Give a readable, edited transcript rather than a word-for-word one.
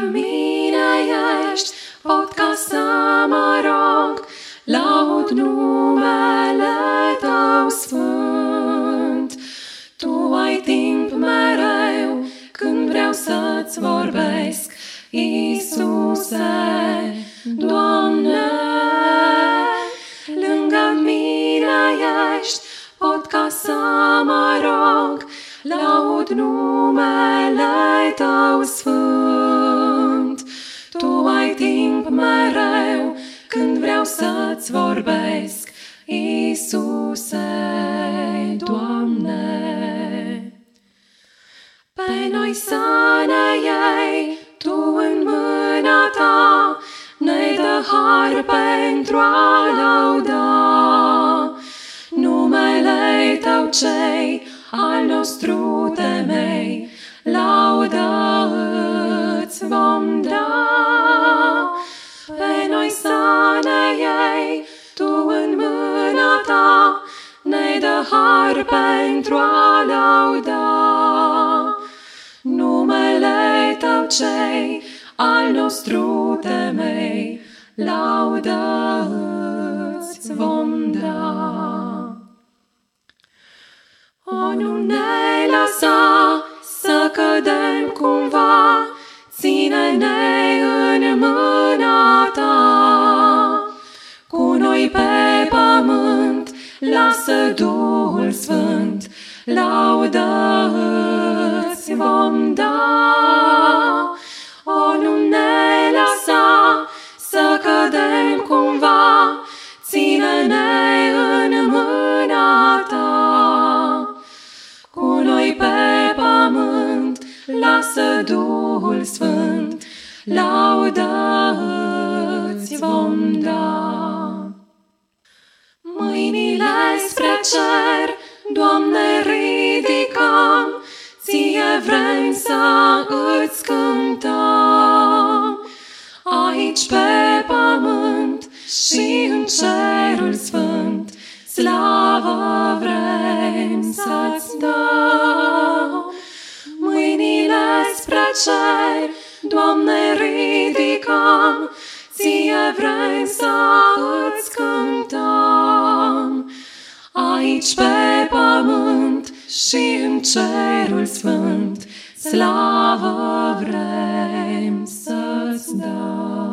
mine ești, pot ca să mă rog, laud numele Tău sfânt. Tu ai timp mereu când vreau să-ți vorbesc, Iisuse, Doamne. Lângă mine ești, pot ca să mă rog, laud numele Tău sfânt. Tu ai timp mereu când vreau să-ți vorbesc, Iisuse, Doamne. Pe noi să ne iei Tu în mâna Ta, ne dă har pentru a lăuda numele Tău cei al nostru temei, laudă îți vom da. Pe noi să ne iei Tu în mâna Ta, ne dă har pentru a lăuda numele Tău cei al nostru temei, laudă îți vom da. O, nu ne lăsa să cădem cumva, ține-ne în mâna Ta. Cu noi pe pământ, lasă Duhul Sfânt, laudă îți vom da. O, nu ne lăsa să cădem cumva, ține-ne în mâna Ta. Cu noi pe pământ, lasă Duhul Sfânt, laudă îți vom da. Mâinile spre cer, Doamne, ridicăm, Ție vrem să îți cântăm. Aici pe pământ și în cerul sfânt, slavă vrem să-ți dăm. Mâinile spre cer, Doamne, ridicăm, Ție vrem să îți cântăm. Aici pe pământ și în cerul sfânt, slavă vrem să-ți dăm.